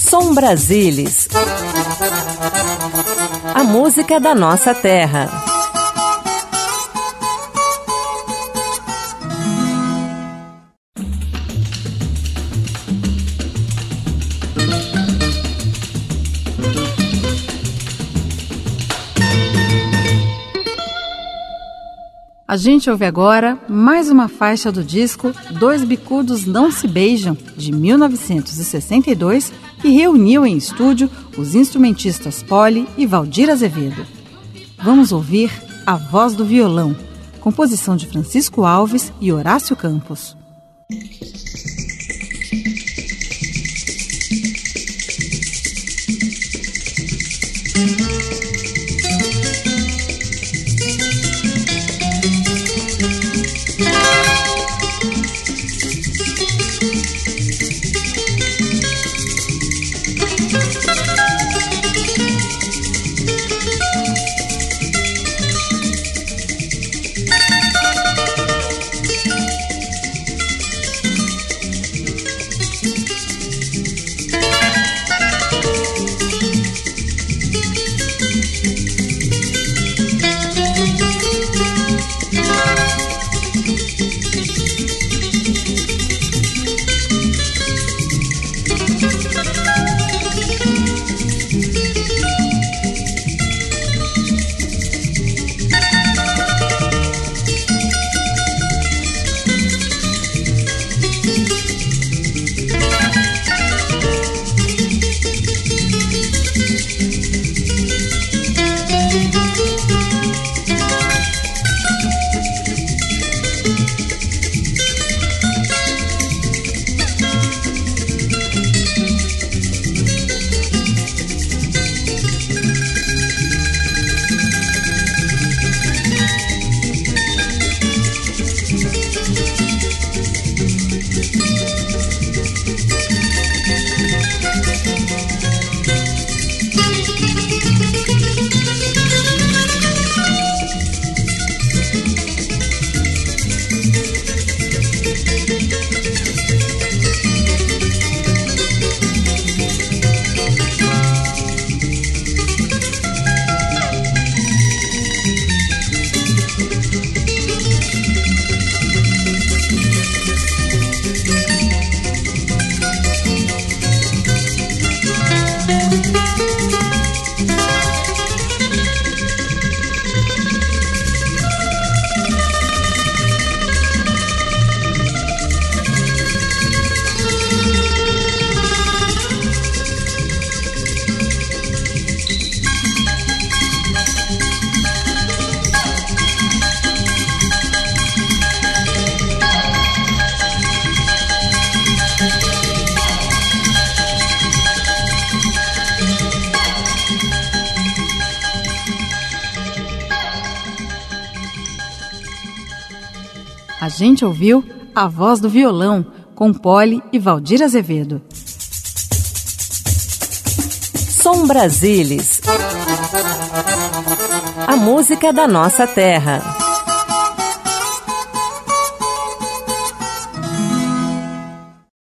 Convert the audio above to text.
Som Brasilis. A música da nossa terra. A gente ouve agora mais uma faixa do disco Dois Bicudos Não Se Beijam, de 1962, que reuniu em estúdio os instrumentistas Poli e Valdir Azevedo. Vamos ouvir A Voz do Violão, composição de Francisco Alves e Horácio Campos. A gente ouviu A Voz do Violão, com Poli e Valdir Azevedo. Som Brasilis. A música da nossa terra.